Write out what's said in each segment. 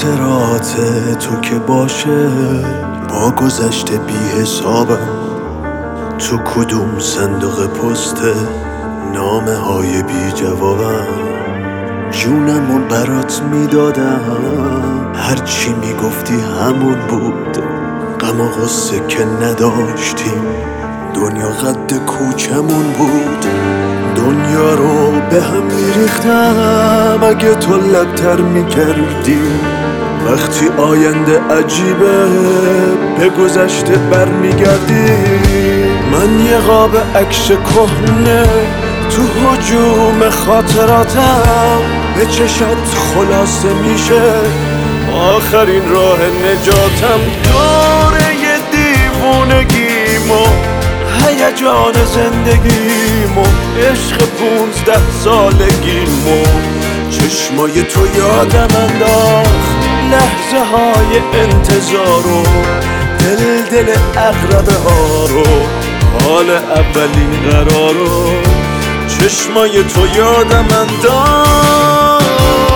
خاطرات تو که باشه با گذشته بی حسابم، تو کدوم صندوق پست نامه های بی جوابم، جونمو برات میدادم، هرچی میگفتی همون بود، غم و غصه که نداشتیم، دنیا قد کوچمون بود، دنیا رو به هم میریختم اگه تو لبتر میکردی، وقتی آینده عجیبه به گذشته برمیگردی، من یه قاب عکس کهنه تو هجوم خاطراتم، به چشات خلاصه میشه آخرین راه نجاتم، دوره دیوونگیمو هیجان زندگیمو عشق 15 سالگیمو چشمای تو یادم انداخت، لحظه های انتظارو، دل اقربه ها رو، حال اولین قرارو، چشمای تو یادم انداخت،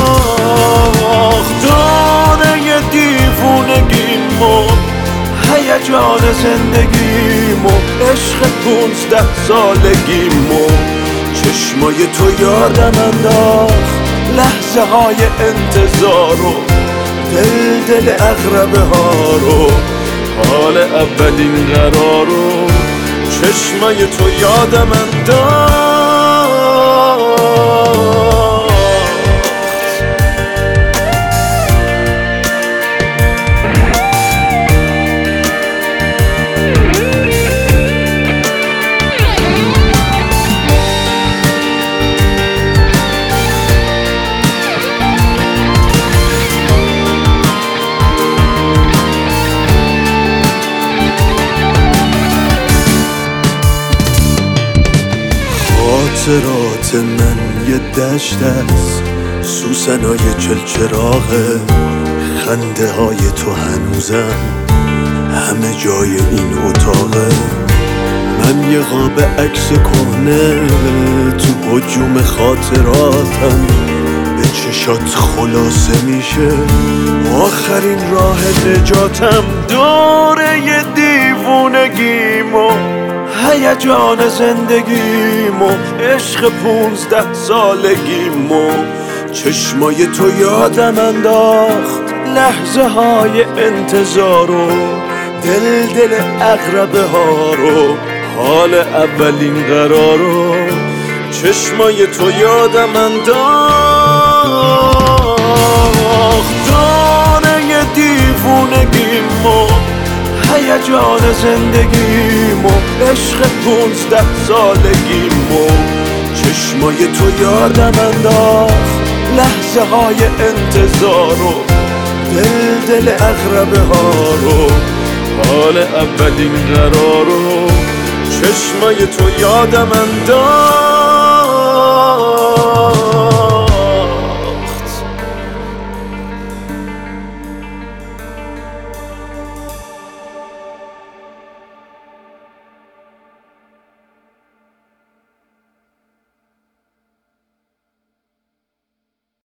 دوره دیوونگیمو هیجان زندگیمو عشق 15 سالگیمو چشمای تو یادم انداخت، لحظه های انتظارو، دل اقربه ها رو، حال اولین قرارو، چشمای تو یادم انداخت. خاطرات من یه دشت است، سوسنای چلچراغه، خنده های تو هنوزم همه جای این اتاقه، من یه قاب عکس کهنه تو هجوم خاطراتم، به چشات خلاصه میشه آخرین راه نجاتم، دوره دیوونگیمو هیجان زندگیمو عشق 15 سالگیمو چشمای تو یادم انداخت، لحظه های انتظارو، دل اقربه ها رو، حال اولین قرارو، چشمای تو یادم انداخت، دوره دیوونگیمو هیجان زندگیمو عشق 15 سالگیمو چشمای تو یادم انداخت، لحظه های انتظارو، دل اقربه ها رو، حال اولین قرارو، چشمای تو یادم انداخت.